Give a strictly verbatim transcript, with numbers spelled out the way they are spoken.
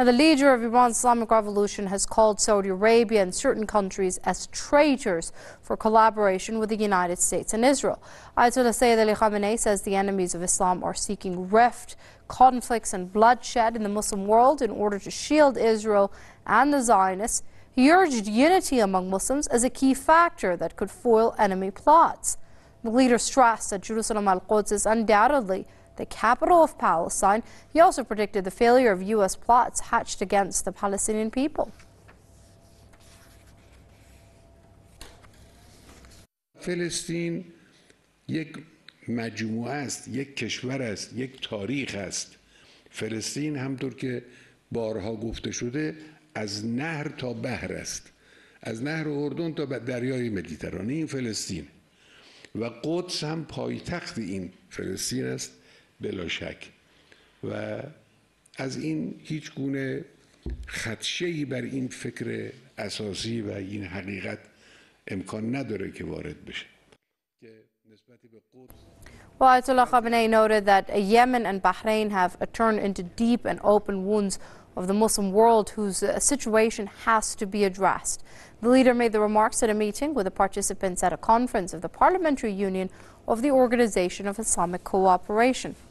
Now, the leader of Iran's Islamic Revolution has called Saudi Arabia and certain countries as traitors for collaboration with the United States and Israel. Ayatollah Sayyid Ali Khamenei says the enemies of Islam are seeking rift, conflicts and bloodshed in the Muslim world in order to shield Israel and the Zionists. He urged unity among Muslims as a key factor that could foil enemy plots. The leader stressed that Jerusalem al-Quds is undoubtedly the capital of Palestine. He also predicted the failure of U S plots hatched against the Palestinian people. فلسطین یک مجموعه است، یک کشور است، یک تاریخ است. فلسطین همطور که بارها گفته شده از نهر تا بحر است. از نهر اردن تا دریای مدیترانه این فلسطین. و قدس هم پایتخت این فلسطین است بلا شک. و از این هیچ گونه خدشه‌ای بر این فکر اساسی و این حقیقت امکان نداره که وارد بشه. Well, Ayatollah Khamenei noted that Yemen and Bahrain have turned into deep and open wounds of the Muslim world whose uh, situation has to be addressed. The leader made the remarks at a meeting with the participants at a conference of the Parliamentary Union of the Organization of Islamic Cooperation.